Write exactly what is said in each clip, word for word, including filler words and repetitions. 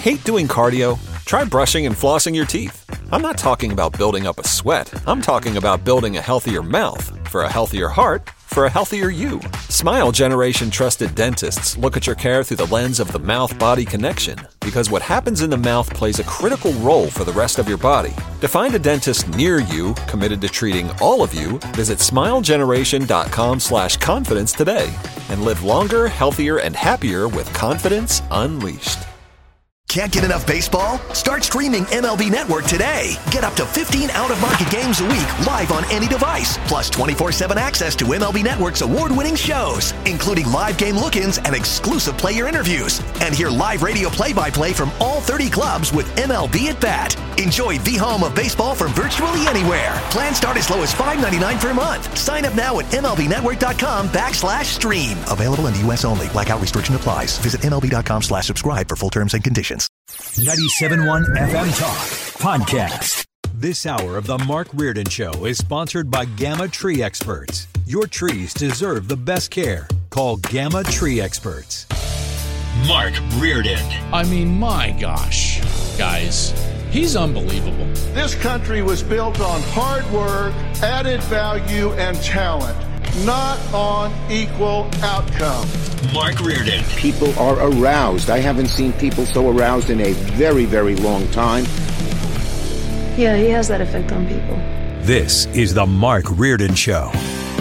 Hate doing cardio? Try brushing and flossing your teeth. I'm not talking about building up a sweat. I'm talking about building a healthier mouth for a healthier heart for a healthier you. Smile Generation trusted dentists look at your care through the lens of the mouth-body connection, because what happens in the mouth plays a critical role for the rest of your body. To find a dentist near you committed to treating all of you, visit smilegeneration.com slash confidence today and live longer, healthier, and happier with confidence unleashed. Can't get enough baseball? Start streaming M L B Network today. Get up to fifteen out-of-market games a week live on any device, plus twenty-four seven access to M L B Network's award-winning shows, including live game look-ins and exclusive player interviews. And hear live radio play-by-play from all thirty clubs with M L B at Bat. Enjoy the home of baseball from virtually anywhere. Plans start as low as five dollars and ninety-nine cents per month. Sign up now at MLBnetwork.com backslash stream. Available in the U S only. Blackout restriction applies. Visit MLB.com slash subscribe for full terms and conditions. ninety-seven point one F M Talk Podcast. This hour of the Mark Reardon Show is sponsored by Gamma Tree Experts. Your trees deserve the best care. Call Gamma Tree Experts. Mark Reardon. I mean, my gosh, guys, he's unbelievable. This country was built on hard work, added value, and talent, not on equal outcome. Mark Reardon. People are aroused. I haven't seen people so aroused in a very, very long time. Yeah, he has that effect on people. This is the Mark Reardon Show.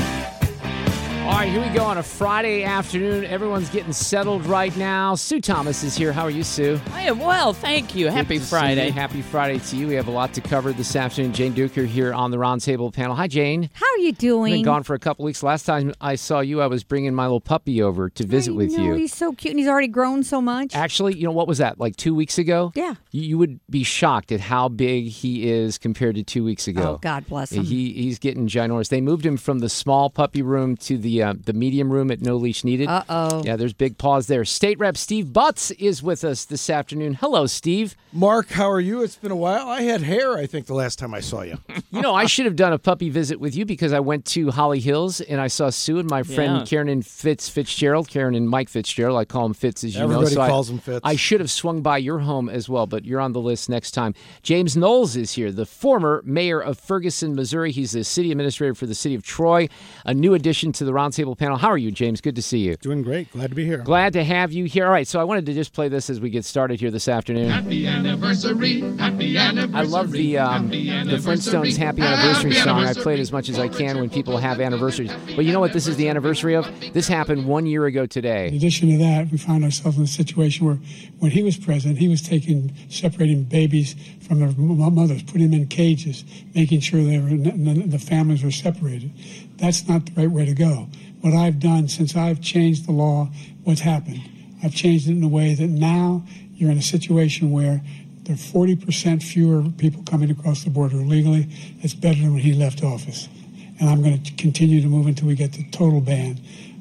All right, here we go on a Friday afternoon. Everyone's getting settled right now. Sue Thomas is here. How are you, Sue? I am well, thank you. Happy Good to Friday. see you. Happy Friday to you. We have a lot to cover this afternoon. Jane Duker here on the Roundtable panel. Hi, Jane. How are you doing? Been gone for a couple weeks. Last time I saw you, I was bringing my little puppy over to visit I with know, you. He's so cute, and he's already grown so much. Actually, you know, what was that, like two weeks ago? Yeah. You, you would be shocked at how big he is compared to two weeks ago. Oh, God bless him. He, he's getting ginormous. They moved him from the small puppy room to the uh, the medium room at No Leash Needed. Uh-oh. Yeah, there's big paws there. State Rep Steve Butts is with us this afternoon. Hello, Steve. Mark, how are you? It's been a while. I had hair, I think, the last time I saw you. You know, I should have done a puppy visit with you because I went to Holly Hills and I saw Sue and my friend Yeah. Karen and Fitz Fitzgerald. Karen and Mike Fitzgerald. I call him Fitz, as you Everybody know. So calls I, him Fitz. I should have swung by your home as well, but you're on the list next time. James Knowles is here, the former mayor of Ferguson, Missouri. He's the city administrator for the city of Troy, a new addition to the Roundtable panel. How are you, James? Good to see you. Doing great. Glad to be here. Glad to have you here. All right, so I wanted to just play this as we get started here this afternoon. Happy anniversary, happy anniversary. I love the um, the Flintstones Happy Anniversary song. I play it as much as I can when people have anniversaries. But you know what this is the anniversary of? This happened one year ago today. In addition to that, we found ourselves in a situation where when he was president, he was taking, separating babies from their mothers, putting them in cages, making sure they were, the families were separated. That's not the right way to go. What I've done since I've changed the law, what's happened? I've changed it in a way that now you're in a situation where there are forty percent fewer people coming across the border illegally. It's better than when he left office. And I'm going to continue to move until we get the total ban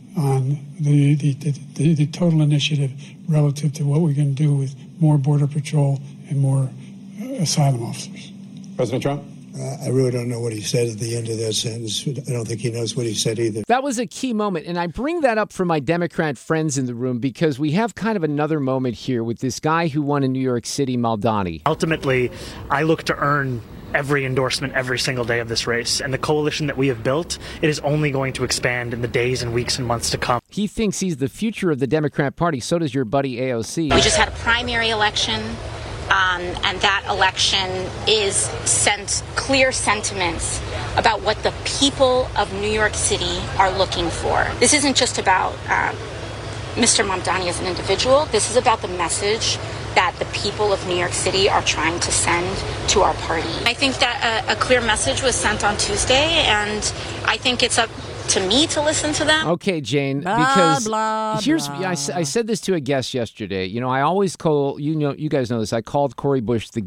on the, the, the, the, the total initiative relative to what we're going to do with more Border Patrol and more uh, asylum officers. President Trump? Uh, I really don't know what he said at the end of that sentence. I don't think he knows what he said either. That was a key moment, and I bring that up for my Democrat friends in the room because we have kind of another moment here with this guy who won in New York City, Maldani. Ultimately, I look to earn every endorsement every single day of this race, and the coalition that we have built, it is only going to expand in the days and weeks and months to come. He thinks he's the future of the Democrat Party. So does your buddy A O C. We just had a primary election. Um, and that election is sent clear sentiments about what the people of New York City are looking for. This isn't just about uh, Mister Mamdani as an individual. This is about the message that the people of New York City are trying to send to our party. I think that a, a clear message was sent on Tuesday, and I think it's up to me to listen to them. Okay, Jane, blah, because blah, here's blah. I, I said this to a guest yesterday. You know, I always call you know you guys know this. I called Cori Bush the gift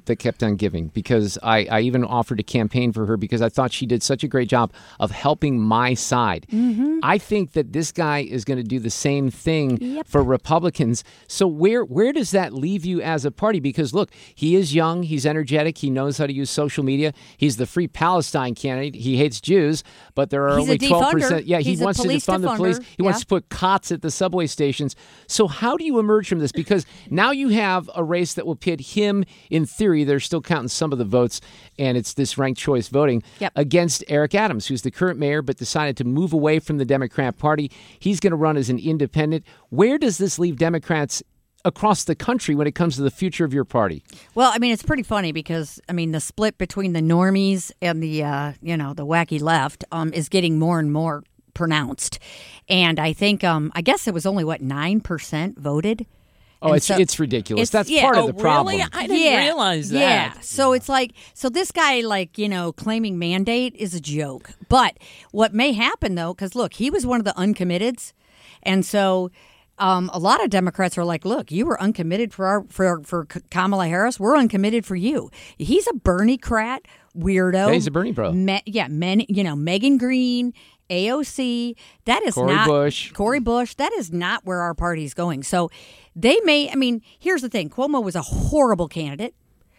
that kept on giving, because I, I even offered to campaign for her because I thought she did such a great job of helping my side. Mm-hmm. I think that this guy is going to do the same thing Yep. for Republicans. So where where does that leave you as a party? Because, look, he is young. He's energetic. He knows how to use social media. He's the Free Palestine candidate. He hates Jews, but there are He's only a twelve percent. defunder. Yeah, he He's a wants to police defund the police. defunder. He wants Yeah. to put cots at the subway stations. So how do you emerge from this? Because now you have a race that will pit him, in theory, they're still counting some of the votes, and it's this ranked choice voting, Yep. against Eric Adams, who's the current mayor, but decided to move away from the Democrat Party. He's going to run as an independent. Where does this leave Democrats across the country when it comes to the future of your party? Well, I mean, it's pretty funny because, I mean, the split between the normies and the, uh, you know, the wacky left um, is getting more and more pronounced. And I think, um, I guess it was only, what, nine percent voted? Oh, And it's so- it's ridiculous. it's- That's yeah. part Oh, of the problem. really? I didn't realize that. Yeah. So it's like, so this guy, like, you know, claiming mandate is a joke. But what may happen, though, because look, he was one of the uncommitteds. And so um, a lot of Democrats are like, look, you were uncommitted for our, for, for Kamala Harris. We're uncommitted for you. He's a Bernie-crat weirdo. Yeah, he's a Bernie bro. Me, yeah. Men, you know, Megan Green, A O C. That is Cori not Bush. Cori Bush. That is not where our party's going. So they may, I mean, here's the thing. Cuomo was a horrible candidate.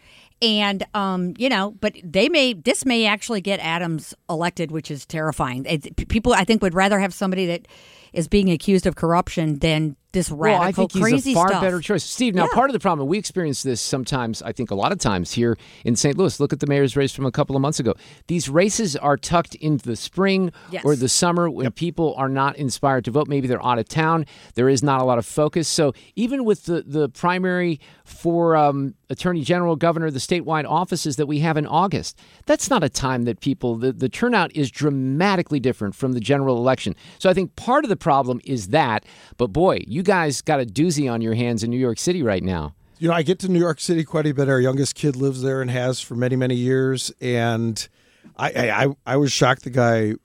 And, um, you know, but they may, this may actually get Adams elected, which is terrifying. It, people, I think, would rather have somebody that is being accused of corruption than this radical, well, I think crazy he's a far stuff. better choice. Steve, now Yeah. part of the problem, we experience this sometimes, I think a lot of times here in Saint Louis. Look at the mayor's race from a couple of months ago. These races are tucked into the spring Yes. or the summer when people are not inspired to vote. Maybe they're out of town. There is not a lot of focus. So even with the, the primary for um, Attorney General, Governor, the statewide offices that we have in August, that's not a time that people, the, the turnout is dramatically different from the general election. So I think part of the problem is that. But boy, you guys got a doozy on your hands in New York City right now. You know, I get to New York City quite a bit. Our youngest kid lives there and has for many, many years. And I, I, I- I was shocked the guy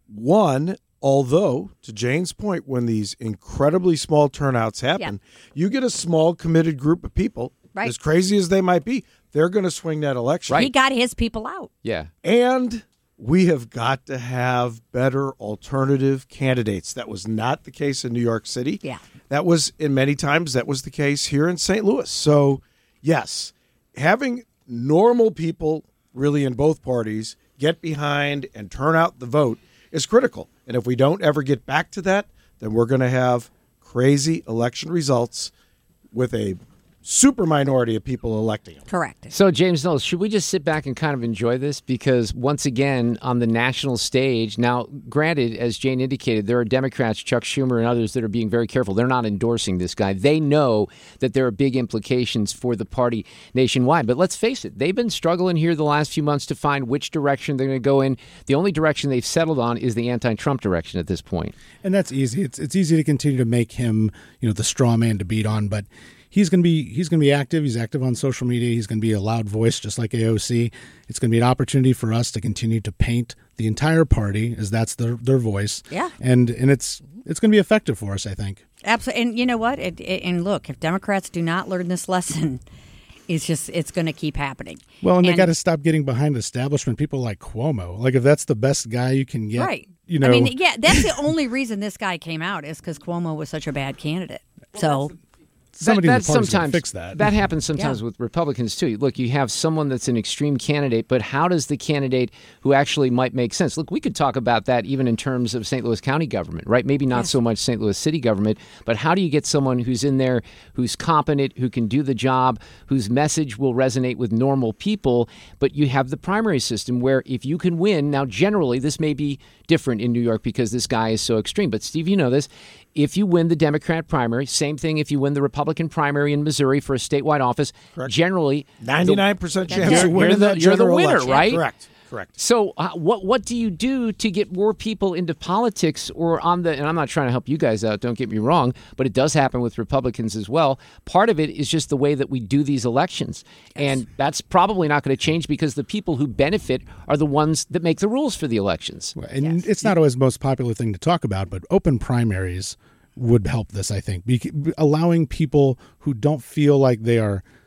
won, although, to Jane's point, when these incredibly small turnouts happen, you get a small committed group of people, Right. as crazy as they might be, they're going to swing that election. He got his people out. Yeah. And we have got to have better alternative candidates. That was not the case in New York City. Yeah. That was, in many times, that was the case here in Saint Louis. So, yes, having normal people really in both parties get behind and turn out the vote is critical. And if we don't ever get back to that, then we're going to have crazy election results with a super minority of people electing him. Correct. So, James Knowles, should we just sit back and kind of enjoy this? Because once again, on the national stage, now, granted, as Jane indicated, there are Democrats, Chuck Schumer and others, that are being very careful. They're not endorsing this guy. They know that there are big implications for the party nationwide. But let's face it, they've been struggling here the last few months to find which direction they're going to go in. The only direction they've settled on is the anti-Trump direction at this point. And that's easy. It's it's easy to continue to make him, you know, the straw man to beat on, but he's going to be he's going to be active. He's active on social media. He's going to be a loud voice, just like A O C. It's going to be an opportunity for us to continue to paint the entire party as that's their their voice. Yeah. And and it's it's going to be effective for us, I think. Absolutely. And you know what? It, it, and look, if Democrats do not learn this lesson, it's just it's going to keep happening. Well, and, and they got to stop getting behind establishment people like Cuomo. Like if that's the best guy you can get, right. You know, I mean, yeah, that's the only reason this guy came out is because Cuomo was such a bad candidate. So. somebody that, in the party's gonna sometimes fix that. That happens sometimes Yeah. with Republicans too. Look, you have someone that's an extreme candidate, but how does the candidate who actually might make sense? Look, we could talk about that even in terms of Saint Louis County government, right? Maybe not Yes. so much Saint Louis City government, but how do you get someone who's in there, who's competent, who can do the job, whose message will resonate with normal people? But you have the primary system where if you can win, now generally this may be different in New York because this guy is so extreme. But Steve, you know this. If you win the Democrat primary, same thing if you win the Republican primary in Missouri for a statewide office, Correct. generally ninety-nine percent the, chance you're, of winning you're the, that you're the general winner, election. right? Correct. Correct. So uh, what what do you do to get more people into politics or on the, and I'm not trying to help you guys out, don't get me wrong, but it does happen with Republicans as well. Part of it is just the way that we do these elections. And that's probably not going to change because the people who benefit are the ones that make the rules for the elections. And it's not always the most popular thing to talk about, but open primaries would help this, I think. Be- allowing people who don't feel like they are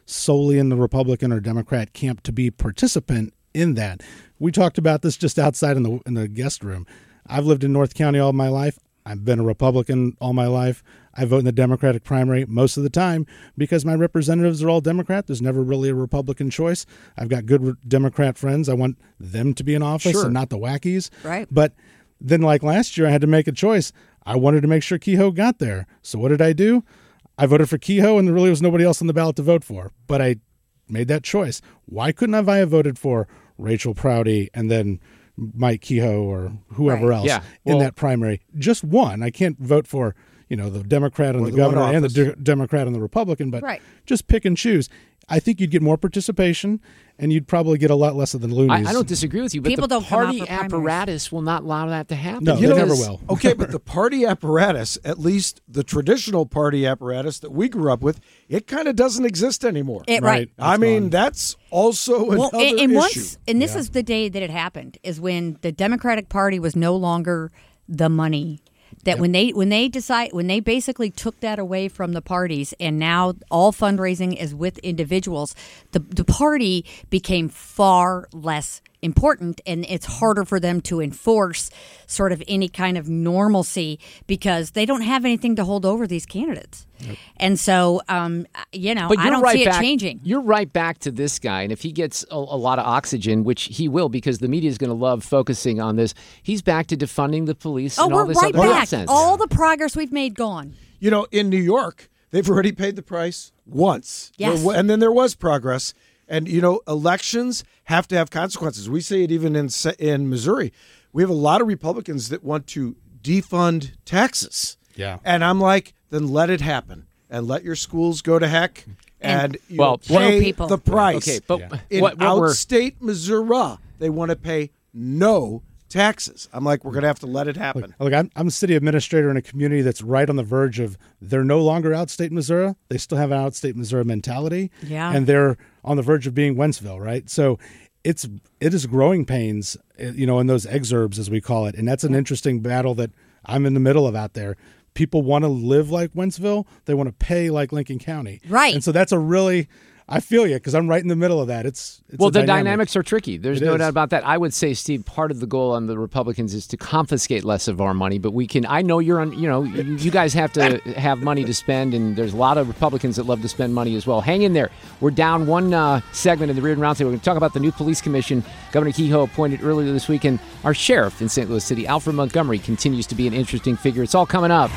solely in the Republican or Democrat camp to be participant in that. We talked about this just outside in the in the guest room. I've lived in North County all my life. I've been a Republican all my life. I vote in the Democratic primary most of the time because my representatives are all Democrat. There's never really a Republican choice. I've got good Democrat friends. I want them to be in office Sure. and not the wackies. Right. But then like last year, I had to make a choice. I wanted to make sure Kehoe got there. So what did I do? I voted for Kehoe, and there really was nobody else on the ballot to vote for. But I made that choice. Why couldn't I have voted for Rachel Prouty and then Mike Kehoe or whoever Right. else Yeah. in Well- that primary? Just one. I can't vote for, you know, the Democrat and Or the, the one governor and the office. de- Democrat and the Republican, but Right. just pick and choose. I think you'd get more participation, and you'd probably get a lot less of the loonies. I, I don't disagree with you, but People the don't come out party for primaries. apparatus will not allow that to happen. No, You they know, never will. Okay, but the party apparatus, at least the traditional party apparatus that we grew up with, it kind of doesn't exist anymore. It, right. I mean, that's also Well, another and, and issue. once, and this is the day that it happened, is when the Democratic Party was no longer the money. That when they when they decide when they basically took that away from the parties, and now all fundraising is with individuals, the the party became far less important, and it's harder for them to enforce sort of any kind of normalcy because they don't have anything to hold over these candidates. And so, um, you know, But I you're don't right see back, it changing. You're right back to this guy, and if he gets a, a lot of oxygen, which he will, because the media is going to love focusing on this, he's back to defunding the police Oh, and all we're this right other back. nonsense. All the progress we've made gone. You know, in New York, they've already paid the price once. Yes. There wa- and then there was progress. And, you know, elections have to have consequences. We see it even in Se- in Missouri. We have a lot of Republicans that want to defund taxes. Yeah. And I'm like, then let it happen. And let your schools go to heck. And, And you well, pay people. the price. Okay, but Yeah. In what, what we're outstate Missouri, they want to pay no taxes. I'm like, we're going to have to let it happen. Look, I'm, I'm a city administrator in a community that's right on the verge of they're no longer outstate Missouri. They still have an outstate Missouri mentality. Yeah. And they're on the verge of being Wentzville, right? So it's it is growing pains, uh, you know, in those exurbs, as we call it. And that's an interesting battle that I'm in the middle of out there. People want to live like Wentzville. They want to pay like Lincoln County. Right. And so that's a really, I feel you, because I'm right in the middle of that. It's, it's well, a the dynamic. dynamics are tricky. There's It no is. doubt about that. I would say, Steve, part of the goal on the Republicans is to confiscate less of our money, but we can. I know you're on. You know, you, you guys have to have money to spend, and there's a lot of Republicans that love to spend money as well. Hang in there. We're down one uh, segment in the Reardon Roundtable. We're going to talk about the new police commission Governor Kehoe appointed earlier this week, and our sheriff in Saint Louis City, Alfred Montgomery, continues to be an interesting figure. It's all coming up.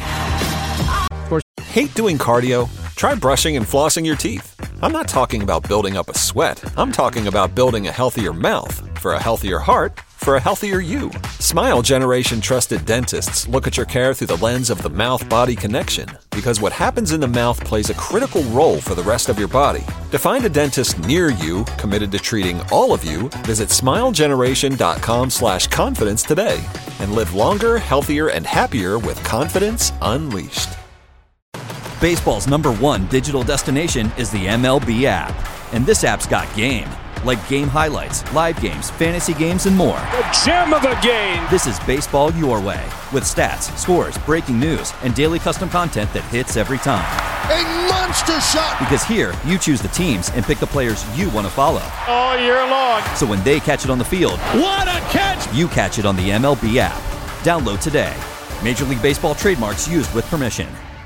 Hate doing cardio? Try brushing and flossing your teeth. I'm not talking about building up a sweat. I'm talking about building a healthier mouth. For a healthier heart, for a healthier you. Smile Generation trusted dentists look at your care through the lens of the mouth-body connection, because what happens in the mouth plays a critical role for the rest of your body. To find a dentist near you committed to treating all of you, visit smilegeneration.com slash confidence today and live longer, healthier, and happier with confidence unleashed. Baseball's number one digital destination is the M L B app. And this app's got game. Like game highlights, live games, fantasy games, and more. The gem of the game! This is baseball your way. With stats, scores, breaking news, and daily custom content that hits every time. A monster shot! Because here, you choose the teams and pick the players you want to follow. All year long. So when they catch it on the field, What a catch! you catch it on the M L B app. Download today. Major League Baseball trademarks used with permission.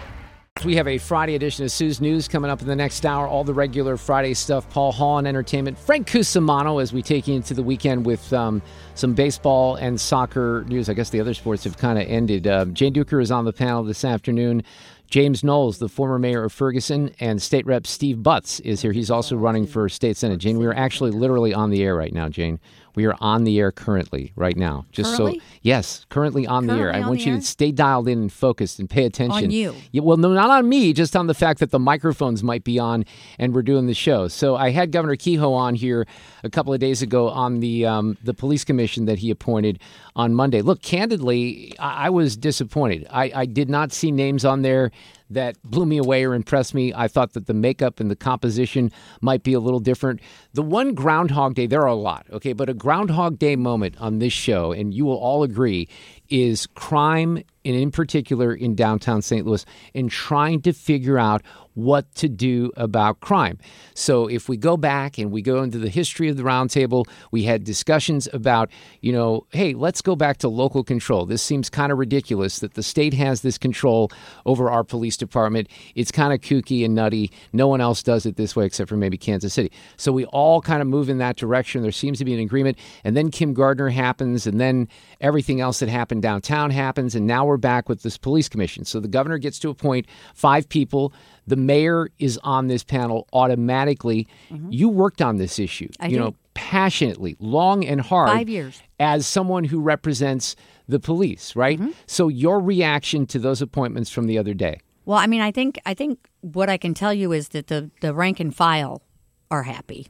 We have a Friday edition of Sue's News coming up in the next hour. All the regular Friday stuff. Paul Hall and entertainment. Frank Cusimano as we take you into the weekend with um, some baseball and soccer news. I guess the other sports have kind of ended. Uh, Jane Duker is on the panel this afternoon. James Knowles, the former mayor of Ferguson, and State Rep Steve Butts is here. He's also running for state senate. Jane, we are actually literally on the air right now, Jane. We are on the air currently right now. Just Currently? so yes, currently on the air. Currently I on want the you air? to stay dialed in and focused and pay attention. On you. Yeah, well, no, not on me, just on the fact that the microphones might be on and we're doing the show. So I had Governor Kehoe on here a couple of days ago on the um, the police commission that he appointed on Monday. Look, candidly, I, I was disappointed. I, I did not see names on there that blew me away or impressed me. I thought that the makeup and the composition might be a little different. The one Groundhog Day, there are a lot, okay, but a Groundhog Day moment on this show, and you will all agree, is crime, and in particular in downtown Saint Louis, and trying to figure out what to do about crime. So if we go back and we go into the history of the roundtable, we had discussions about, you know, hey, let's go back to local control. This seems kind of ridiculous that the state has this control over our police department. It's kind of kooky and nutty. No one else does it this way except for maybe Kansas City. So we all kind of move in that direction. There seems to be an agreement. And then Kim Gardner happens, and then everything else that happened downtown happens, and now we're back with this police commission. So the governor gets to appoint five people. The mayor is on this panel automatically. Mm-hmm. You worked on this issue, I you did. know, passionately, long and hard. Five years. As someone who represents the police, right? Mm-hmm. So your reaction to those appointments from the other day? Well, I mean, I think I think what I can tell you is that the, the rank and file are happy.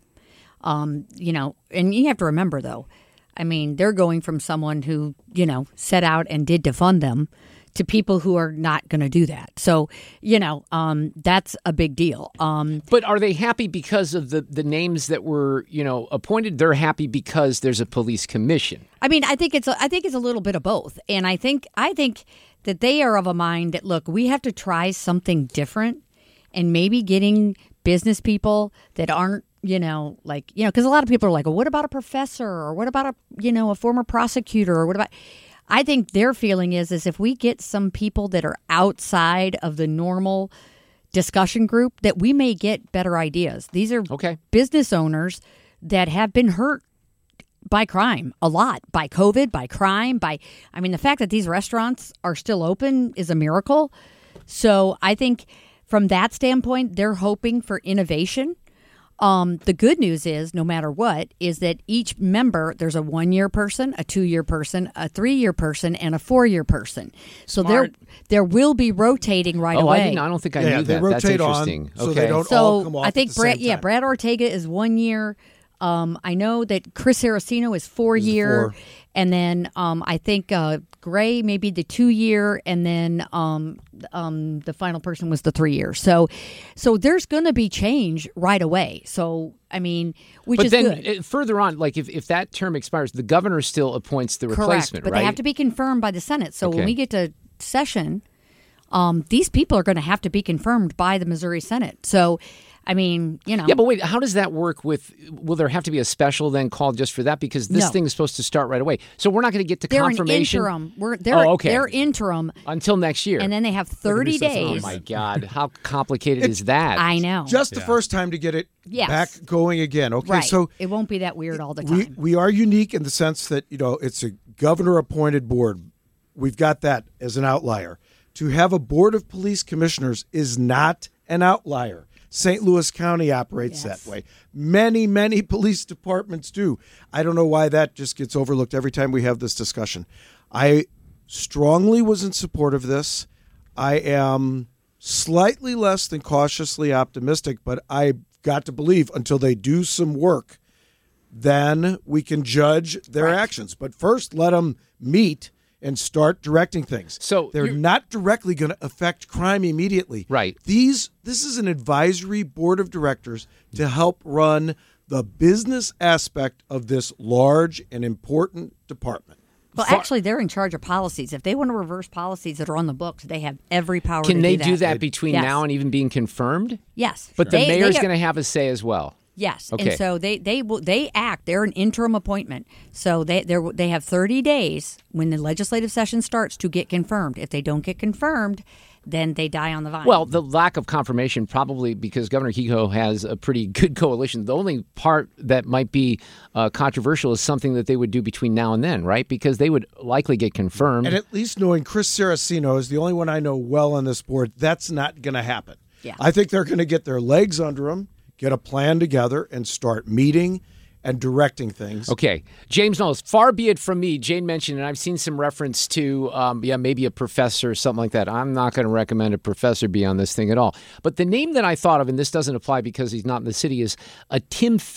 Um, you know, and you have to remember, though, I mean, they're going from someone who, you know, set out and did defund them to people who are not going to do that. So, you know, um, that's a big deal. Um, but are they happy because of the, the names that were, you know, appointed? They're happy because there's a police commission. I mean, I think it's a, I think it's a little bit of both. And I think I think that they are of a mind that, look, we have to try something different, and maybe getting business people that aren't, you know, like, you know, because a lot of people are like, well, what about a professor, or what about a, you know, a former prosecutor, or what about... I think their feeling is, is if we get some people that are outside of the normal discussion group, that we may get better ideas. These are okay. business owners that have been hurt by crime a lot, by COVID, by crime, by, I mean, the fact that these restaurants are still open is a miracle. So I think from that standpoint, they're hoping for innovation. Um, the good news is, no matter what, is that each member, there's a one-year person, a two-year person, a three-year person, and a four-year person. So there, there will be rotating right oh, away. I didn't. I don't think I yeah, knew they that. rotate That's interesting. on, so okay. they don't so all come off I think at the Brad, same yeah, time. Brad Ortega is one year. Um, I know that Chris Saraceno is four He's year, four. and then um, I think uh, Gray maybe the two year, and then um, um, the final person was the three year. So, so there's going to be change right away. So I mean, which but is then good. uh, further on, like if, if that term expires, the governor still appoints the Correct, replacement, but right? they have to be confirmed by the Senate. So when Okay. we get to session, um, these people are going to have to be confirmed by the Missouri Senate. So. I mean, you know. Yeah, but wait, how does that work with, will there have to be a special then called just for that? Because this No. thing is supposed to start right away. So we're not going to get to They're confirmation. an interim. We're, they're, oh, okay. they're interim. Until next year. And then they have thirty days. Oh, my God. How complicated is that? I know. Just the first time to get it Yes. back going again. Okay, Right. so it won't be that weird all the time. we we are unique in the sense that, you know, it's a governor-appointed board. We've got that as an outlier. To have a board of police commissioners is not an outlier. Saint Louis County operates Yes. that way. Many, many police departments do. I don't know why that just gets overlooked every time we have this discussion. I strongly was in support of this. I am slightly less than cautiously optimistic, but I got to believe until they do some work, then we can judge their Correct. actions. But first, let them meet and start directing things. So they're you're- not directly going to affect crime immediately. Right. These this is an advisory board of directors to help run the business aspect of this large and important department. Well, actually, they're in charge of policies. If they want to reverse policies that are on the books, they have every power Can to they do do that. that between Yes. now and even being confirmed? Yes. But the They- they mayor's have- going to have a say as well. Yes, Okay. and so they they will they act. They're an interim appointment, so they they they have thirty days when the legislative session starts to get confirmed. If they don't get confirmed, then they die on the vine. Well, the lack of confirmation probably because Governor Kiko has a pretty good coalition. The only part that might be uh, controversial is something that they would do between now and then, right? Because they would likely get confirmed. And at least knowing Chris Saraceno is the only one I know well on this board, that's not going to happen. Yeah. I think they're going to get their legs under them, get a plan together, and start meeting and directing things. Okay. James Knowles, far be it from me. Jane mentioned, and I've seen some reference to, um, yeah, maybe a professor or something like that. I'm not going to recommend a professor be on this thing at all. But the name that I thought of, and this doesn't apply because he's not in the city, is a Tim Fitch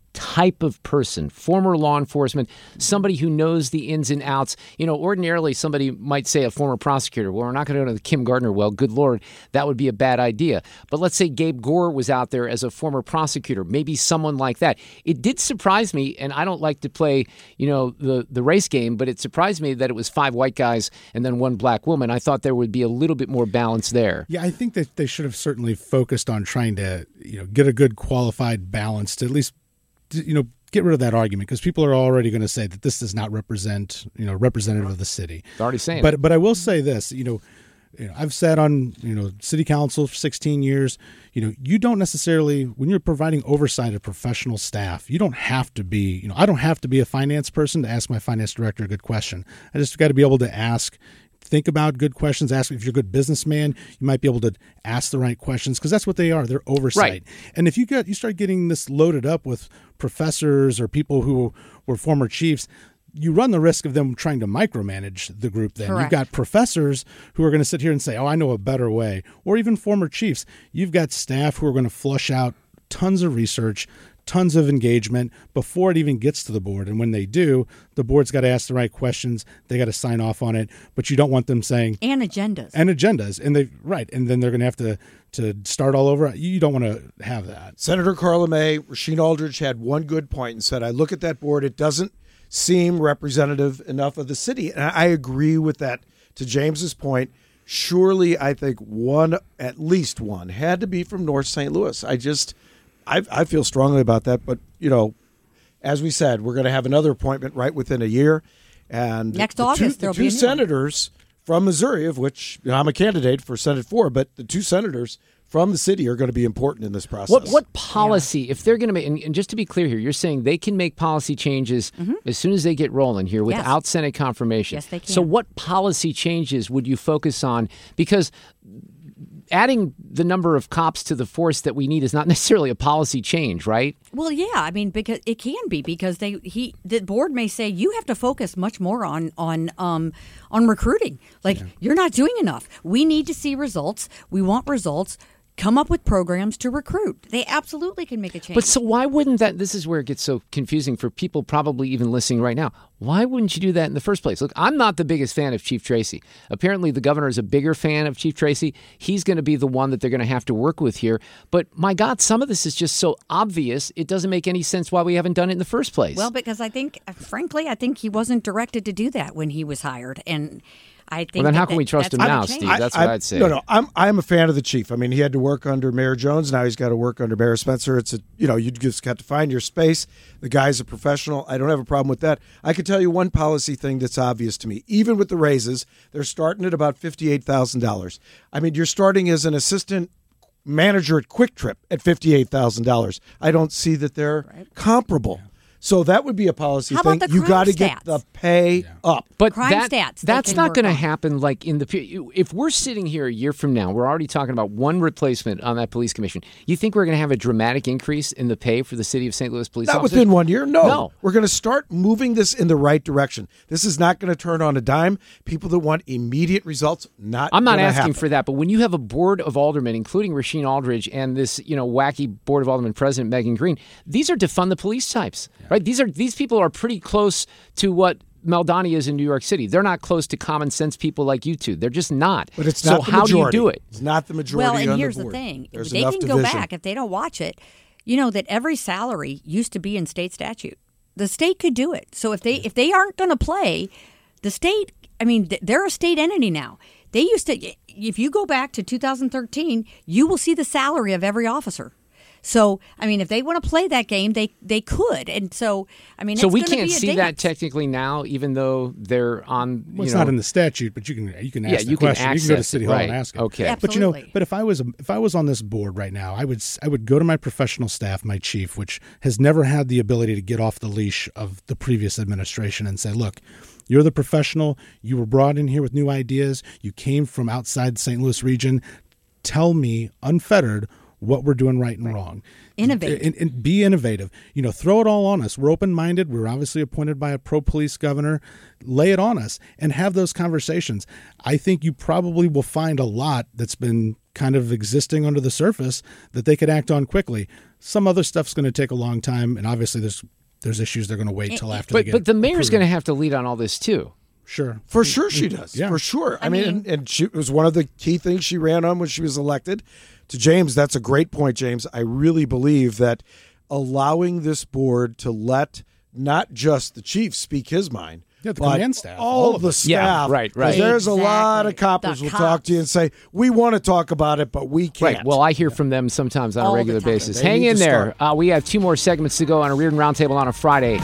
type of person, former law enforcement, somebody who knows the ins and outs. You know, ordinarily somebody might say a former prosecutor. Well, we're not going to go to the Kim Gardner well. Good Lord, that would be a bad idea. But let's say Gabe Gore was out there as a former prosecutor, maybe someone like that. It did surprise me, and I don't like to play, you know, the, the race game, but it surprised me that it was five white guys and then one black woman. I thought there would be a little bit more balance there. Yeah, I think that they should have certainly focused on trying to, you know, get a good qualified balance to at least, you know, get rid of that argument, because people are already going to say that this does not represent, you know, representative of the city. They're already saying but it. But I will say this, you know, you know, I've sat on, you know, city council for sixteen years. You know, you don't necessarily, when you're providing oversight of professional staff, you don't have to be, you know, I don't have to be a finance person to ask my finance director a good question. I just got to be able to ask, think about good questions. Ask if you're a good businessman, you might be able to ask the right questions, because that's what they are. They're oversight. Right. And if you get you start getting this loaded up with professors or people who were former chiefs, you run the risk of them trying to micromanage the group then. Correct. You've got professors who are going to sit here and say, oh, I know a better way. Or even former chiefs. You've got staff who are going to flush out tons of research, tons of engagement before it even gets to the board. And when they do, the board's got to ask the right questions. They got to sign off on it. But you don't want them saying... And agendas. And agendas. And they right. And then they're going to have to, to start all over. You don't want to have that. Senator Carla May, Rasheen Aldridge had one good point and said, I look at that board, it doesn't seem representative enough of the city. And I agree with that. To James's point, surely I think one, at least one, had to be from North Saint Louis. I just... I, I feel strongly about that, but, you know, as we said, we're going to have another appointment right within a year. And next the August, two, there'll the two be a new senators from Missouri, of which you know, I'm a candidate for Senate four, but the two senators from the city are going to be important in this process. What what policy, yeah. if they're going to make, and, and just to be clear here, you're saying they can make policy changes mm-hmm. as soon as they get rolling here without yes. Senate confirmation. Yes, they can. So what policy changes would you focus on? Because adding the number of cops to the force that we need is not necessarily a policy change, right? Well, yeah, I mean, because it can be because they he the board may say you have to focus much more on on um on recruiting. Like yeah. you're not doing enough. We need to see results. We want results. Come up with programs to recruit. They absolutely can make a change. But so why wouldn't that? This is where it gets so confusing for people probably even listening right now. Why wouldn't you do that in the first place? Look, I'm not the biggest fan of Chief Tracy. Apparently, the governor is a bigger fan of Chief Tracy. He's going to be the one that they're going to have to work with here. But my God, some of this is just so obvious, it doesn't make any sense why we haven't done it in the first place. Well, because I think, frankly, I think he wasn't directed to do that when he was hired. And I think well, then how that, can we trust him now, Steve? That's I, what I'd say. No, no, I'm I'm a fan of the chief. I mean, he had to work under Mayor Jones. Now he's got to work under Mayor Spencer. It's a you know you just got to find your space. The guy's a professional. I don't have a problem with that. I can tell you one policy thing that's obvious to me. Even with the raises, they're starting at about fifty-eight thousand dollars. I mean, you're starting as an assistant manager at Quick Trip at fifty-eight thousand dollars. I don't see that they're right. comparable. So that would be a policy How thing. About the you got to stats? get the pay yeah. up. But crime that, stats. That's not going to on. happen like in the if we're sitting here a year from now, we're already talking about one replacement on that police commission. You think we're going to have a dramatic increase in the pay for the city of Saint Louis police not officers? Not within one year. No. no. We're going to start moving this in the right direction. This is not going to turn on a dime. People that want immediate results, not I'm not asking happen. for that, but when you have a board of aldermen, including Rasheen Aldridge and this, you know, wacky board of aldermen president Megan Green, these are defund the police types, yeah. right? These are these people are pretty close to what Meldani is in New York City. They're not close to common sense people like you two. They're just not. But it's so not the how majority. do you do it? It's not the majority. Well, and on here's the, board. the thing: There's they can division. go back if they don't watch it. You know that every salary used to be in state statute. The state could do it. So if they if they aren't going to play, the state. I mean, they're a state entity now. They used to. If you go back to two thousand thirteen, you will see the salary of every officer. So, I mean, if they want to play that game, they they could. And so, I mean, so it's we gonna can't be a see dance. that technically now, even though they're on. Well, it's you know, not in the statute, but you can you can ask yeah, the you question. Can you can go to access City it, Hall right. and ask it. Okay, absolutely. But you know, but if I was if I was on this board right now, I would I would go to my professional staff, my chief, which has never had the ability to get off the leash of the previous administration, and say, look. You're the professional. You were brought in here with new ideas. You came from outside the Saint Louis region. Tell me, unfettered, what we're doing right and right. wrong. Innovate. And, and be innovative. You know, throw it all on us. We're open-minded. We're obviously appointed by a pro-police governor. Lay it on us and have those conversations. I think you probably will find a lot that's been kind of existing under the surface that they could act on quickly. Some other stuff's going to take a long time, and obviously there's there's issues they're going to wait till after but, they get But the mayor's approved. going to have to lead on all this, too. Sure. For sure she does. Yeah. For sure. I, I mean, mean- and, and she, it was one of the key things she ran on when she was elected. To James, that's a great point, James. I really believe that allowing this board to let not just the chief speak his mind, Yeah, the but command staff, all, all of of the them. staff. Yeah, right, right. 'Cause There's a lot of Exactly. coppers The will talk to you and say, we want to talk about it, but we can't. Right. Well, I hear from them sometimes on All a the regular time. basis. They Hang need in to there. Uh, we have two more segments to go on a Reardon Roundtable on a Friday.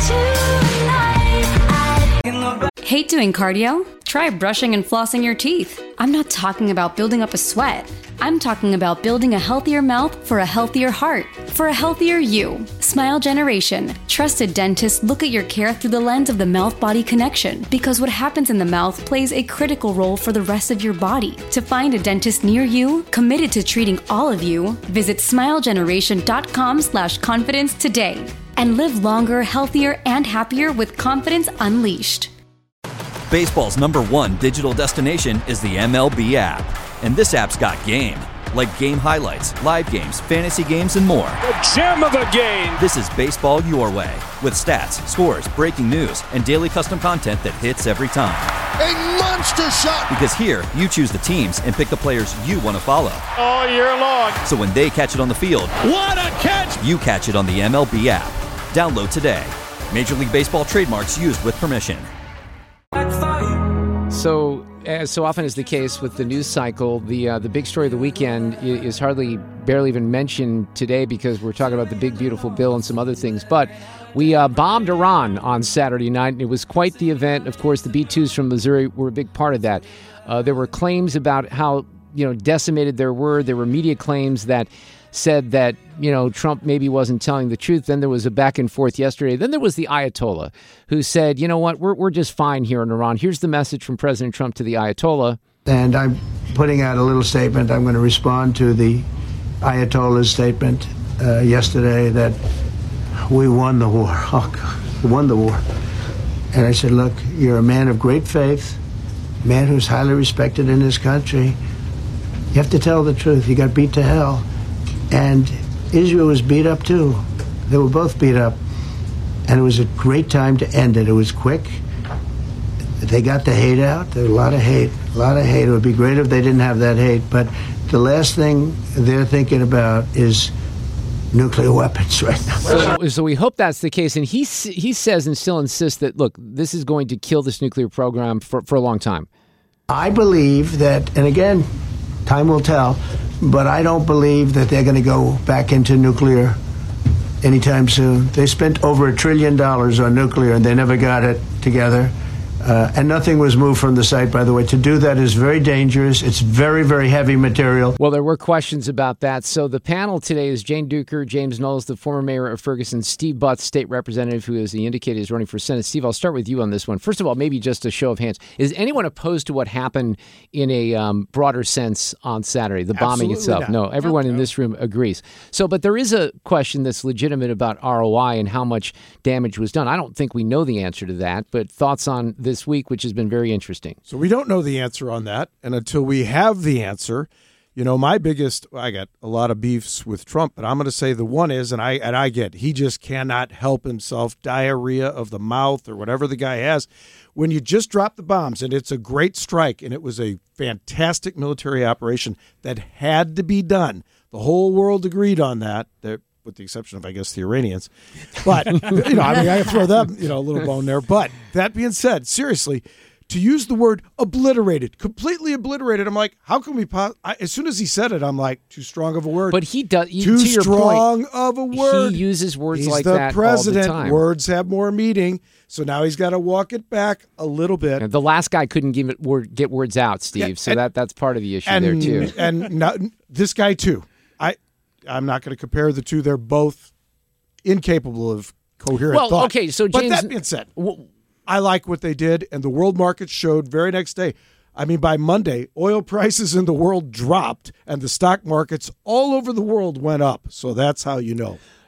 Hate doing cardio? Try brushing and flossing your teeth. I'm not talking about building up a sweat. I'm talking about building a healthier mouth for a healthier heart, for a healthier you. Smile Generation. Trusted dentists look at your care through the lens of the mouth-body connection, because what happens in the mouth plays a critical role for the rest of your body. To find a dentist near you, committed to treating all of you, visit smilegeneration.com slash confidence today. And live longer, healthier, and happier with confidence unleashed. Baseball's number one digital destination is the M L B app. And this app's got game. Like game highlights, live games, fantasy games, and more. The gem of the game. This is baseball your way. With stats, scores, breaking news, and daily custom content that hits every time. A monster shot. Because here, you choose the teams and pick the players you want to follow. All year long. So when they catch it on the field, What a catch. you catch it on the M L B app. Download today. Major League Baseball trademarks used with permission. So, as so often is the case with the news cycle, the uh, the big story of the weekend is, is hardly, barely even mentioned today because we're talking about the big, beautiful bill and some other things. But we uh, bombed Iran on Saturday night, and it was quite the event. Of course, the B twos from Missouri were a big part of that. Uh, there were claims about how, you know, decimated there were. There were media claims that said that, you know, Trump maybe wasn't telling the truth. Then there was a back and forth yesterday. Then there was the Ayatollah who said, you know what, we're we're just fine here in Iran. Here's the message from President Trump to the Ayatollah. And I'm putting out a little statement. I'm going to respond to the Ayatollah's statement uh, yesterday that we won the war. Oh, God, we won the war. And I said, look, you're a man of great faith, a man who's highly respected in this country. You have to tell the truth. You got beat to hell. And Israel was beat up too. They were both beat up. And it was a great time to end it. It was quick. They got the hate out. There was a lot of hate, a lot of hate. It would be great if they didn't have that hate. But the last thing they're thinking about is nuclear weapons right now. So, so we hope that's the case. And he s- he says and still insists that, look, this is going to kill this nuclear program for, for a long time. I believe that, and again, time will tell, but I don't believe that they're going to go back into nuclear anytime soon. They spent over a trillion dollars on nuclear, and they never got it together. Uh, and nothing was moved from the site, by the way. To do that is very dangerous. It's very, very heavy material. Well, there were questions about that. So the panel today is Jane Duker, James Knowles, the former mayor of Ferguson, Steve Butts, state representative, who, as he indicated, is running for Senate. Steve, I'll start with you on this one. First of all, maybe just a show of hands. Is anyone opposed to what happened in a um, broader sense on Saturday, the bombing Absolutely itself? not. No, everyone No. in this room agrees. So, but there is a question that's legitimate about R O I and how much damage was done. I don't think we know the answer to that, but thoughts on this week, which has been very interesting. So we don't know the answer on that. And until we have the answer, you know, my biggest, I got a lot of beefs with Trump, but I'm going to say the one is, and I and I get, he just cannot help himself, diarrhea of the mouth or whatever the guy has. When you just drop the bombs, and it's a great strike, and it was a fantastic military operation that had to be done. The whole world agreed on that. There, with the exception of, I guess, the Iranians. But, you know, I mean, I can throw them, you know, a little bone there. But that being said, seriously, to use the word obliterated, completely obliterated, I'm like, how can we, po- I, as soon as he said it, I'm like, too strong of a word. But he does, Too to your strong point, of a word. He uses words He's like the that president. all the time. Words have more meaning. So now he's got to walk it back a little bit. And the last guy couldn't give it word, get words out, Steve. Yeah, so and- that that's part of the issue and, there too. And not, this guy too. I, I'm not going to compare the two. They're both incapable of coherent Well, thought. okay, so but James- that being said, I like what they did, and the world market showed very next day. I mean, by Monday, oil prices in the world dropped, and the stock markets all over the world went up. So that's how you know.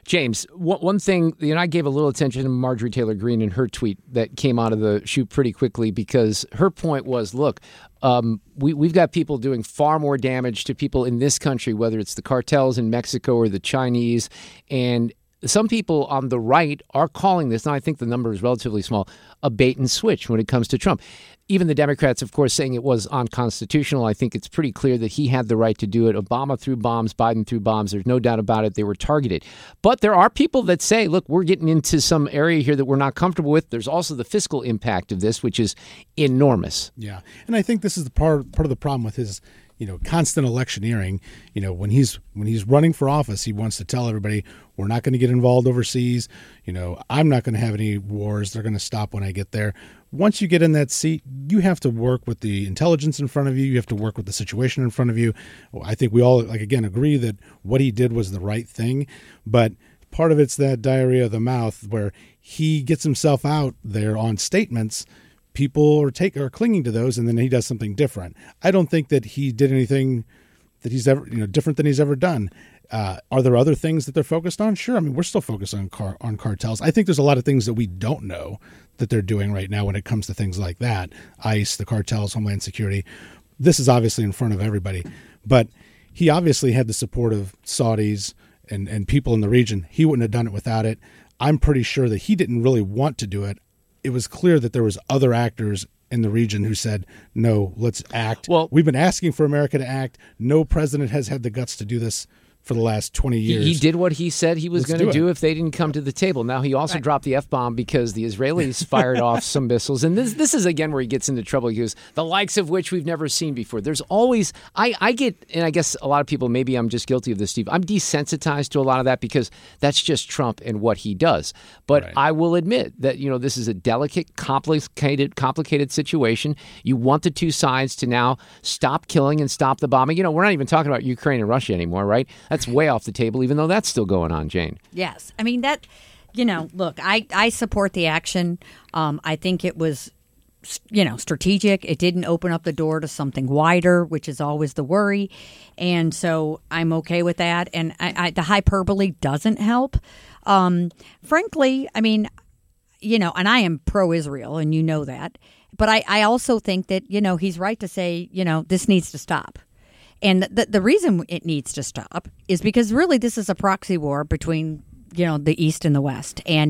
James, one, one thing, you know, I gave a little attention to Marjorie Taylor Greene and her tweet that came out of the chute pretty quickly because her point was, look, um, we, we've got people doing far more damage to people in this country, whether it's the cartels in Mexico or the Chinese, and some people on the right are calling this, and I think the number is relatively small, a bait and switch when it comes to Trump. Even the Democrats, of course, saying it was unconstitutional. I think it's pretty clear that he had the right to do it. Obama threw bombs, Biden threw bombs. There's no doubt about it. They were targeted. But there are people that say, look, we're getting into some area here that we're not comfortable with. There's also the fiscal impact of this, which is enormous. Yeah. And I think this is the part, part of the problem with his you know, constant electioneering. You know, when he's when he's running for office, he wants to tell everybody, we're not going to get involved overseas. You know, I'm not going to have any wars. They're going to stop when I get there. Once you get in that seat, you have to work with the intelligence in front of you. You have to work with the situation in front of you. I think we all, like, again, agree that what he did was the right thing. But part of it's that diarrhea of the mouth where he gets himself out there on statements. People are take are clinging to those, and then he does something different. I don't think that he did anything that he's ever, you know, different than he's ever done. Uh, are there other things that they're focused on? Sure. I mean, we're still focused on car on cartels. I think there's a lot of things that we don't know that they're doing right now when it comes to things like that. ICE, the cartels, Homeland Security. This is obviously in front of everybody, but he obviously had the support of Saudis and and people in the region. He wouldn't have done it without it. I'm pretty sure that he didn't really want to do it. It was clear that there was other actors in the region who said, no, let's act. Well, we've been asking for America to act. No president has had the guts to do this for the last twenty years. He, he did what he said he was going to do, do if they didn't come to the table. Now, he also right. dropped the F-bomb because the Israelis fired off some missiles. And this this is, again, where he gets into trouble. He goes, the likes of which we've never seen before. There's always, I, I get, and I guess a lot of people, maybe I'm just guilty of this, Steve, I'm desensitized to a lot of that because that's just Trump and what he does. But right. I will admit that, you know, this is a delicate, complicated, complicated situation. You want the two sides to now stop killing and stop the bombing. You know, we're not even talking about Ukraine and Russia anymore, right? That's way off the table, even though that's still going on, Jane. Yes. I mean, that, you know, look, I, I support the action. Um, I think it was, you know, strategic. It didn't open up the door to something wider, which is always the worry. And so I'm okay with that. And I, I, the hyperbole doesn't help. Um, frankly, I mean, you know, and I am pro-Israel, and you know that. But I, I also think that, you know, he's right to say, you know, this needs to stop. And the, the reason it needs to stop is because really this is a proxy war between, you know, the East and the West. And,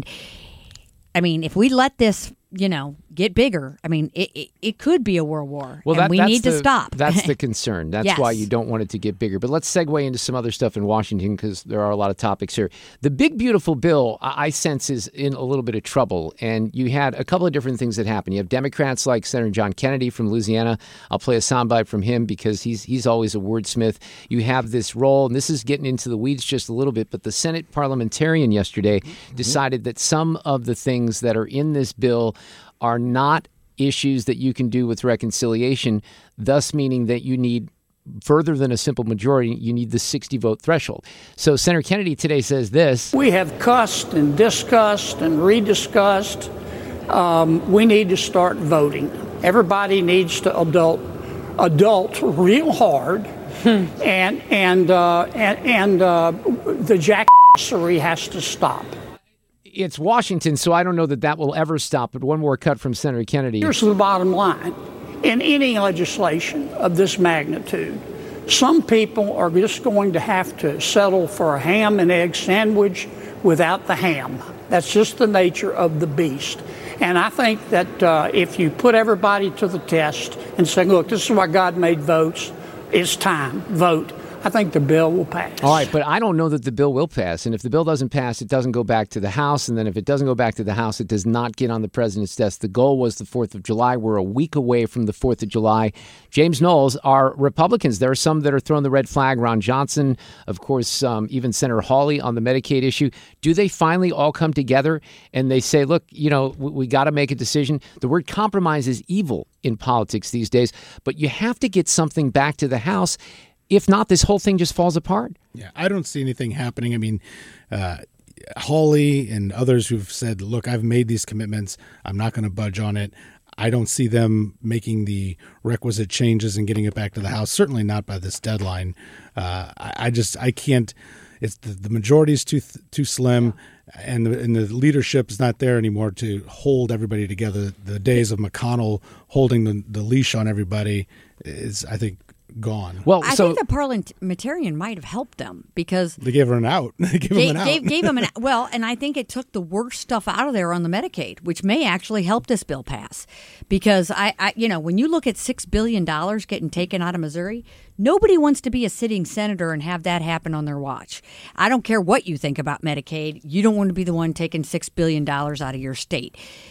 I mean, if we let this, you know, get bigger, I mean, it, it, it could be a world war. Well, and that, we that's need the, to stop. That's the concern. That's yes. why you don't want it to get bigger. But let's segue into some other stuff in Washington because there are a lot of topics here. The big, beautiful bill, I sense, is in a little bit of trouble. And you had a couple of different things that happened. You have Democrats like Senator John Kennedy from Louisiana. I'll play a soundbite from him because he's he's always a wordsmith. You have this role, and this is getting into the weeds just a little bit, but the Senate parliamentarian yesterday mm-hmm. decided that some of the things that are in this bill are not issues that you can do with reconciliation, thus meaning that you need further than a simple majority, you need the sixty vote threshold. So Senator Kennedy today says this. We have cussed and discussed and rediscussed. Um, we need to start voting. Everybody needs to adult adult real hard, hmm. and and uh, and, and uh, the jackassery has to stop. It's Washington, so I don't know that that will ever stop. But one more cut from Senator Kennedy. Here's the bottom line. In any legislation of this magnitude, some people are just going to have to settle for a ham and egg sandwich without the ham. That's just the nature of the beast. And I think that uh, if you put everybody to the test and say, look, this is why God made votes, it's time, vote. I think the bill will pass. All right, but I don't know that the bill will pass. And if the bill doesn't pass, it doesn't go back to the House. And then if it doesn't go back to the House, it does not get on the president's desk. The goal was the fourth of July. We're a week away from the fourth of July. James Knowles are Republicans. There are some that are throwing the red flag. Ron Johnson, of course, um, even Senator Hawley on the Medicaid issue. Do they finally all come together and they say, look, you know, we, we got to make a decision? The word compromise is evil in politics these days, but you have to get something back to the House. If not, this whole thing just falls apart. Yeah, I don't see anything happening. I mean, uh, Hawley and others who've said, look, I've made these commitments. I'm not going to budge on it. I don't see them making the requisite changes and getting it back to the House, certainly not by this deadline. Uh, I, I just I can't. it's the, the majority is too too slim, and the, and the leadership is not there anymore to hold everybody together. The days of McConnell holding the, the leash on everybody is, I think, gone. Well, I so think the parliamentarian might have helped them because they gave her an out. They gave, gave, him an out. gave, gave him an well, and I think it took the worst stuff out of there on the Medicaid, which may actually help this bill pass. Because I, I you know, when you look at six billion dollars getting taken out of Missouri, nobody wants to be a sitting senator and have that happen on their watch. I don't care what you think about Medicaid. You don't want to be the one taking six billion dollars out of your state.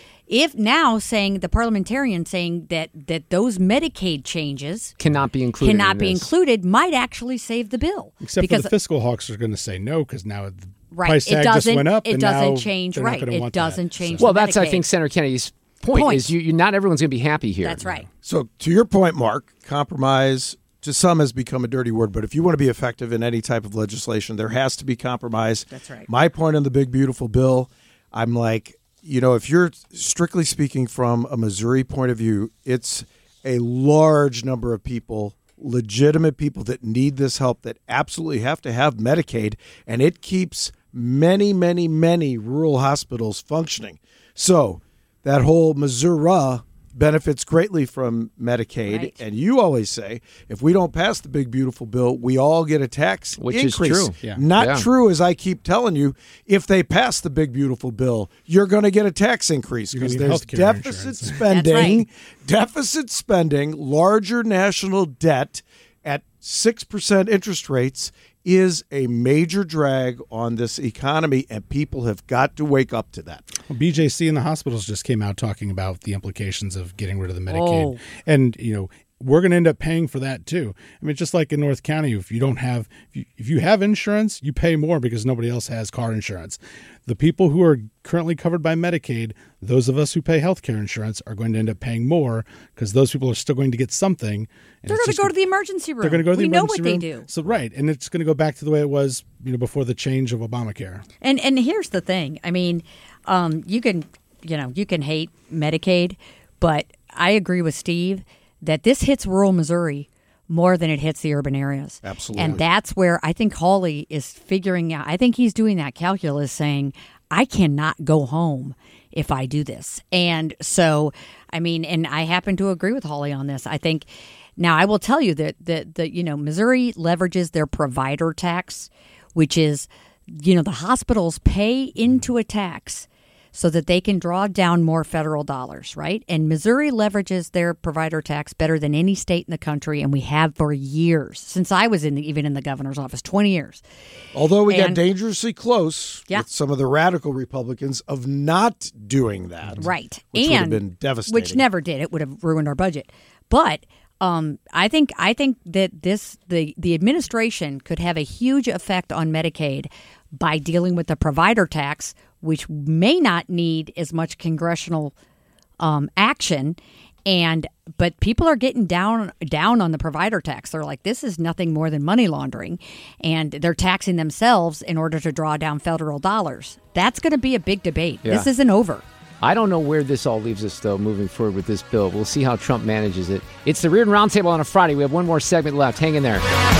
If now saying the parliamentarian saying that, that those Medicaid changes cannot be included, cannot in be this. included, might actually save the bill. Except because, for the fiscal hawks are going to say no because now the right, price tag it doesn't, just went up. It and doesn't now change. they're not Right, gonna it want doesn't that. change. Well, the that's I Medicaid. think Senator Kennedy's point, Point. is you, you not everyone's going to be happy here. That's right. So to your point, Mark, compromise to some has become a dirty word, but if you want to be effective in any type of legislation, there has to be compromise. That's right. My point on the big, beautiful bill, I'm like, you know, if you're strictly speaking from a Missouri point of view, it's a large number of people, legitimate people that need this help that absolutely have to have Medicaid, and it keeps many, many, many rural hospitals functioning. So that whole Missouri benefits greatly from Medicaid. Right. And you always say, if we don't pass the big, beautiful bill, we all get a tax Which increase. is true. Yeah. Not Yeah. true, as I keep telling you. If they pass the big, beautiful bill, you're going to get a tax increase You're gonna because need there's healthcare deficit insurance. spending, That's deficit spending, larger national debt at six percent interest rates is a major drag on this economy, and people have got to wake up to that. Well, B J C and the hospitals just came out talking about the implications of getting rid of the Medicaid. Oh. And, you know, we're going to end up paying for that too. I mean, just like in North County, if you don't have, if you, if you have insurance, you pay more because nobody else has car insurance. The people who are currently covered by Medicaid, those of us who pay health care insurance, are going to end up paying more because those people are still going to get something. and They're it's going to just go to the emergency room. They're going to go to the we know emergency what room. they do. So right, and it's going to go back to the way it was, you know, before the change of Obamacare. And and here's the thing. I mean, um, you can you know you can hate Medicaid, but I agree with Steve that this hits rural Missouri more than it hits the urban areas. Absolutely. And that's where I think Hawley is figuring out. I think he's doing that calculus, saying I cannot go home if I do this. And so, I mean, and I happen to agree with Hawley on this. I think. Now, I will tell you that the, the you know Missouri leverages their provider tax, which is, you know, the hospitals pay into a tax so that they can draw down more federal dollars, right? And Missouri leverages their provider tax better than any state in the country, and we have for years, since I was in the, even in the governor's office, twenty years. Although we got And- dangerously close Yeah. with some of the radical Republicans of not doing that. Right. Which and would have been devastating. Which never did. It would have ruined our budget. But um, I think I think that this the, the administration could have a huge effect on Medicaid by dealing with the provider tax, which may not need as much congressional um, action. And but people are getting down down on the provider tax. They're like, this is nothing more than money laundering, and they're taxing themselves in order to draw down federal dollars. That's going to be a big debate. Yeah. This isn't over. I don't know where this all leaves us, though, moving forward with this bill. We'll see how Trump manages it. It's the Reardon Roundtable on a Friday. We have one more segment left. Hang in there.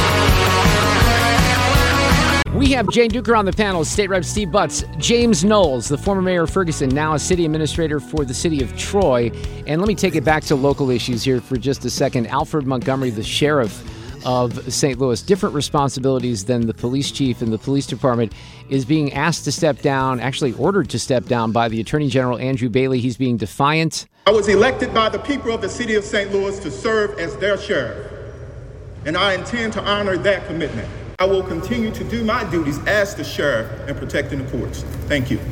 We have Jane Duker on the panel, State Rep Steve Butts, James Knowles, the former mayor of Ferguson, now a city administrator for the city of Troy. And let me take it back to local issues here for just a second. Alfred Montgomery, the sheriff of Saint Louis, different responsibilities than the police chief in the police department, is being asked to step down, actually ordered to step down by the Attorney General Andrew Bailey. He's being defiant. I was elected by the people of the city of Saint Louis to serve as their sheriff, and I intend to honor that commitment. I will continue to do my duties as the sheriff and protecting the courts. Thank you.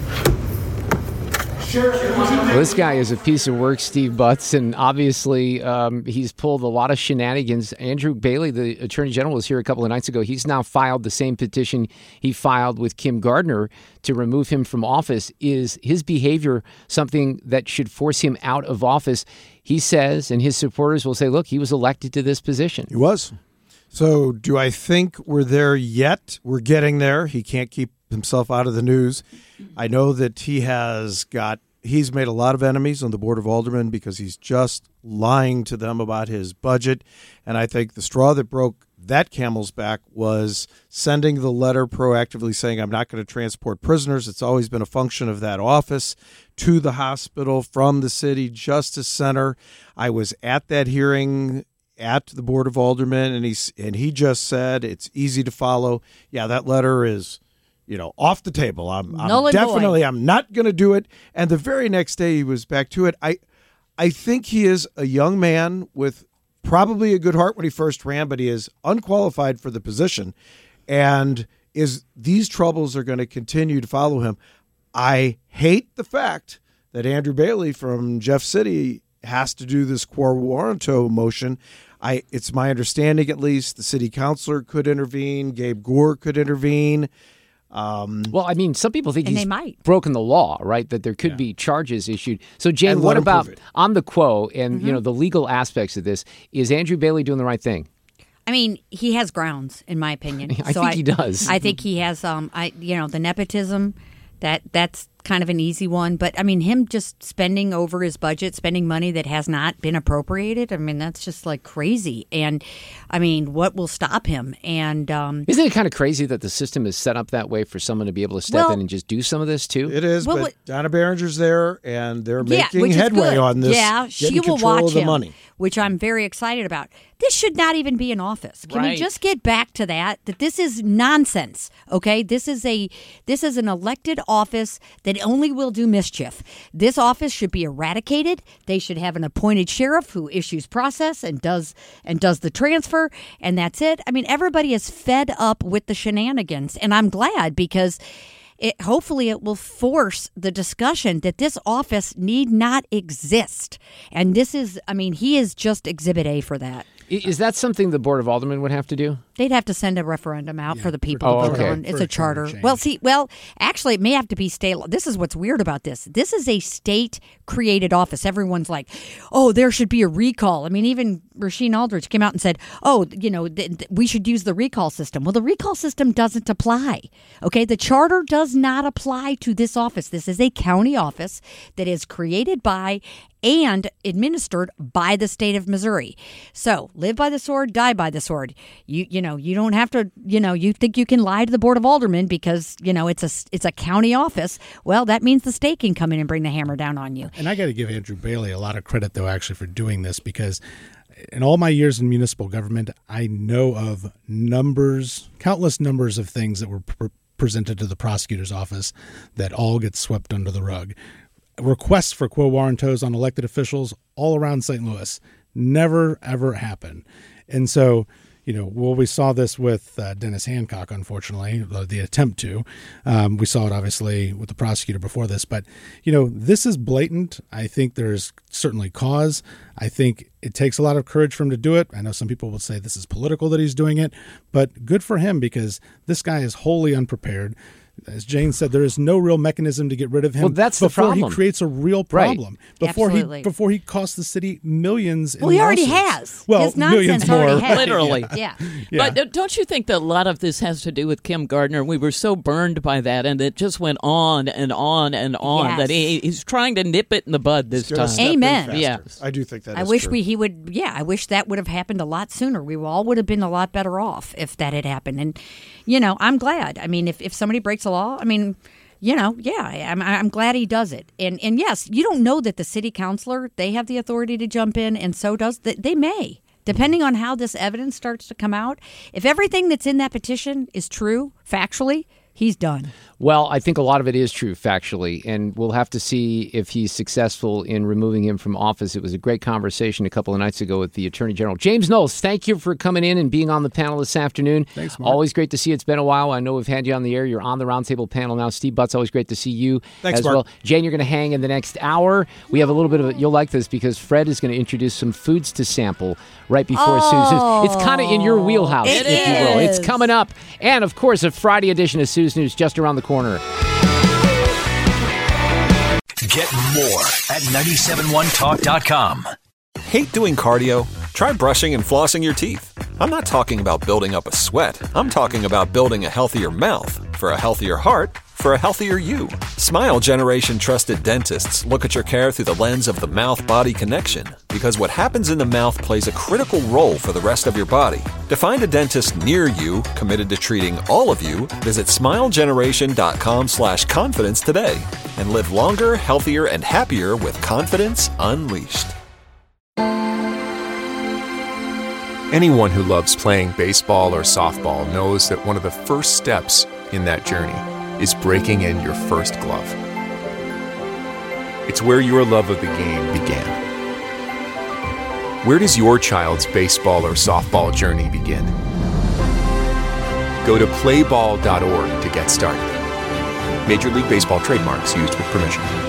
Well, this guy is a piece of work, Steve Butts, and obviously um, he's pulled a lot of shenanigans. Andrew Bailey, the Attorney General, was here a couple of nights ago. He's now filed the same petition he filed with Kim Gardner to remove him from office. Is his behavior something that should force him out of office? He says, and his supporters will say, look, he was elected to this position. He was. So do I think we're there yet? We're getting there. He can't keep himself out of the news. I know that he has got, he's made a lot of enemies on the Board of Aldermen because he's just lying to them about his budget. And I think the straw that broke that camel's back was sending the letter proactively saying, I'm not going to transport prisoners. It's always been a function of that office to the hospital from the City Justice Center. I was at that hearing at the Board of Aldermen, and, he's, and he just said it's easy to follow. Yeah, that letter is, you know, off the table. I'm, I'm definitely, I'm not going to do it. And the very next day he was back to it. I, I think he is a young man with probably a good heart when he first ran, but he is unqualified for the position. And is these troubles are going to continue to follow him. I hate the fact that Andrew Bailey from Jeff City has to do this quo warranto motion. I, it's my understanding, at least, the city councilor could intervene. Gabe Gore could intervene. Um, well, I mean, some people think and he's they might. broken the law, right? That there could yeah. be charges issued. So, Jane, And what let him about prove it. on the quo and Mhm. you know the legal aspects of this? Is Andrew Bailey doing the right thing? I mean, he has grounds, in my opinion. I so think he does. I think he has. Um, I you know the nepotism, that that's kind of an easy one. But I mean, him just spending over his budget, spending money that has not been appropriated. I mean, that's just like crazy. And I mean, what will stop him? And um, Isn't it kind of crazy that the system is set up that way for someone to be able to step Well- in and just do some of this too? It is, Well, but what- Donna Behringer's there, and they're yeah, making which is headway good. on this. Yeah, getting she will control watch of the him, money. which I'm very excited about. This should not even be in office. Can we Right. just get back to that? That this is nonsense. Okay, this is a this is an elected office that only will do mischief. This office should be eradicated. They should have an appointed sheriff who issues process and does and does the transfer, and that's it. I mean, everybody is fed up with the shenanigans, and I'm glad because. It, hopefully it will force the discussion that this office need not exist. And this is, I mean, he is just Exhibit A for that. I- Is that something the Board of Aldermen would have to do? They'd have to send a referendum out for the people Oh, to vote okay. on. It's For a a charter charter. change. Well, see, well, actually, it may have to be state law. This is what's weird about this. This is a state-created office. Everyone's like, oh, there should be a recall. I mean, even Rasheed Aldridge came out and said, oh, you know, th- th- we should use the recall system. Well, the recall system doesn't apply. Okay, the charter does not apply to this office. This is a county office that is created by and administered by the state of Missouri. So live by the sword, die by the sword. You you know you don't have to you know you think you can lie to the Board of Aldermen because you know it's a it's a county office. Well, that means the state can come in and bring the hammer down on you. And I got to give Andrew Bailey a lot of credit, though, actually, for doing this, because in all my years in municipal government, I know of numbers, countless numbers of things that were pr- presented to the prosecutor's office that all get swept under the rug. Requests for quo warrantos on elected officials all around Saint Louis never, ever happen. And so, you know, well, we saw this with uh, Dennis Hancock, unfortunately, the, the attempt to. Um, we saw it, obviously, with the prosecutor before this. But, you know, this is blatant. I think there's certainly cause. I think it takes a lot of courage for him to do it. I know some people will say this is political that he's doing it, but good for him because this guy is wholly unprepared. As Jane said, there is no real mechanism to get rid of him. Well, that's the before problem. he creates a real problem. Right. Before Absolutely. he before he costs the city millions. In Well, he already lawsuits. has. Well, His nonsense millions already more. has. Literally. Yeah. Yeah. But uh, don't you think that a lot of this has to do with Kim Gardner? We were so burned by that, and it just went on and on and on Yes. that he, he's trying to nip it in the bud this He's gonna time. step in Amen. faster. Yeah. I do think that I is wish true. we he would yeah I wish that would have happened a lot sooner. We all would have been a lot better off if that had happened. And you know, I'm glad. I mean, if, if somebody breaks a law, I mean, you know, yeah, I'm I'm glad he does it. And and yes, you don't know that the city councilor, they have the authority to jump in, and so does the, they may. Depending on how this evidence starts to come out, if everything that's in that petition is true factually, he's done. Well, I think a lot of it is true factually, and we'll have to see if he's successful in removing him from office. It was a great conversation a couple of nights ago with the Attorney General. James Knowles, thank you for coming in and being on the panel this afternoon. Thanks, Mark. Always great to see you. It's been a while. I know we've had you on the air. You're on the Roundtable panel now. Steve Butts, always great to see you Thanks, as Mark. well. Jane, you're going to hang in the next hour. We have a little bit of a, you'll like this because Fred is going to introduce some foods to sample right before Oh, Sue's News. It's kind of in your wheelhouse, it if you will. It's is. coming up. And, of course, a Friday edition of Sue's News just around the corner. Get more at nine seven one talk dot com. Hate doing cardio? Try brushing and flossing your teeth. I'm not talking about building up a sweat. I'm talking about building a healthier mouth. For a healthier heart, for a healthier you. Smile Generation trusted dentists look at your care through the lens of the mouth-body connection, because what happens in the mouth plays a critical role for the rest of your body. To find a dentist near you committed to treating all of you, visit smilegeneration.com slash confidence today and live longer, healthier, and happier with confidence unleashed. Anyone who loves playing baseball or softball knows that one of the first steps in that journey is breaking in your first glove. It's where your love of the game began. Where does your child's baseball or softball journey begin? Go to play ball dot org to get started. Major League Baseball trademarks used with permission.